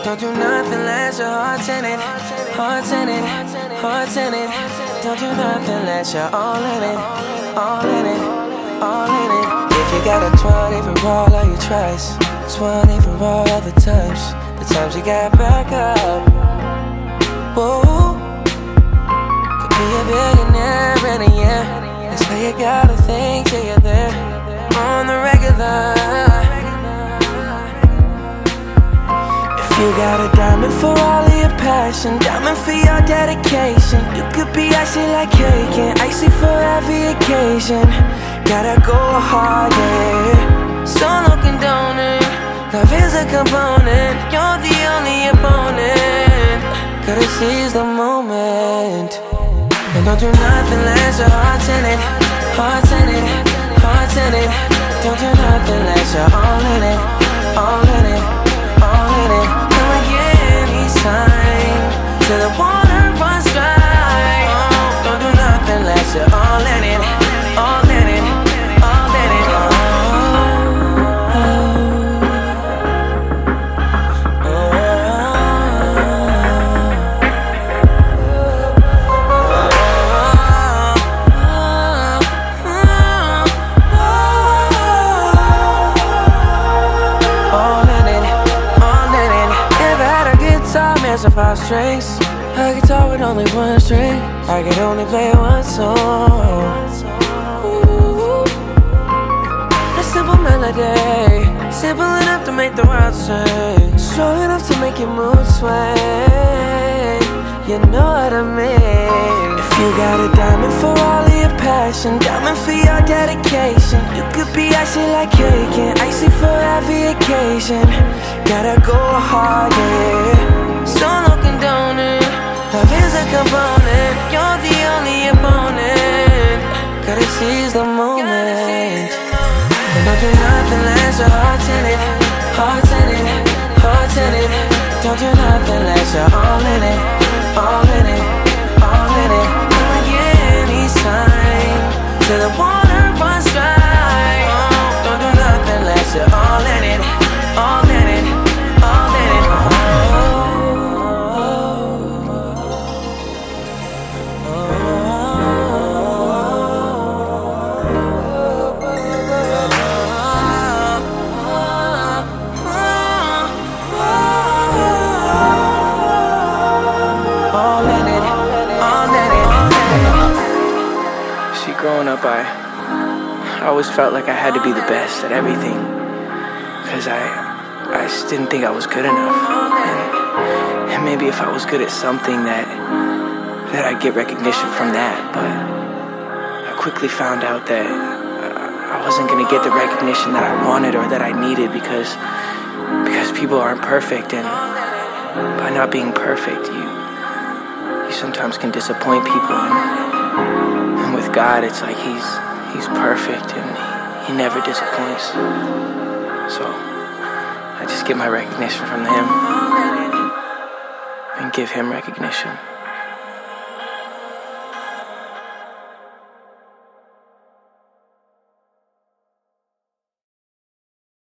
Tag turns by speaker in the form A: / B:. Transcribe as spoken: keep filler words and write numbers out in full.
A: Don't do nothing unless your heart's in it, heart's in it, heart's in it. Don't do nothing unless you're all in it, all in it, all in it. If you got a twenty for all of your tries, twenty for all of the times, the times you got back up. Whoa, could be a billionaire in a year. That's why you gotta think till you're there on the regular. You got a diamond for all of your passion, diamond for your dedication. You could be icy like cake and icy for every occasion. Gotta go hard, yeah. Solo condoned, love is a component. You're the only opponent. Gotta seize the moment. And don't do nothing unless your heart's in it, heart's in it, heart's in it. Don't do nothing unless you're all in it, all in it, all in it. Time till the water runs dry. Oh, don't do nothing unless you're all in it, all in it, all in it. Oh, oh, oh, all in it, all in it. Never had a guitar, man, of five strings. A guitar with only one string. I could only play one song. Ooh, a simple melody, simple enough to make the world sing, strong enough to make your mood sway. You know what I mean. If you got a diamond for all of your passion, diamond for your dedication. You could be icy like cake and icy for every occasion. Gotta go hard, yeah. Solo condoned, love is a component. You're the only opponent. Gotta seize the moment. And don't do nothing unless your heart's in it, heart's in it, heart's in it. Don't do nothing unless you're all in it, all in it, all in it. Come again each time till the water runs dry. Oh, don't do nothing unless you're all in it, all in it, all in it. Oh. Growing up, I, I always felt like I had to be the best at everything, because I, I just didn't think I was good enough. And, and maybe if I was good at something, that, that I'd get recognition from that. But I quickly found out that I wasn't going to get the recognition that I wanted or that I needed, because, because people aren't perfect, and by not being perfect, you, you sometimes can disappoint people. And, And with God, it's like he's he's perfect and he, he never disappoints. So I just get my recognition from him and give him recognition.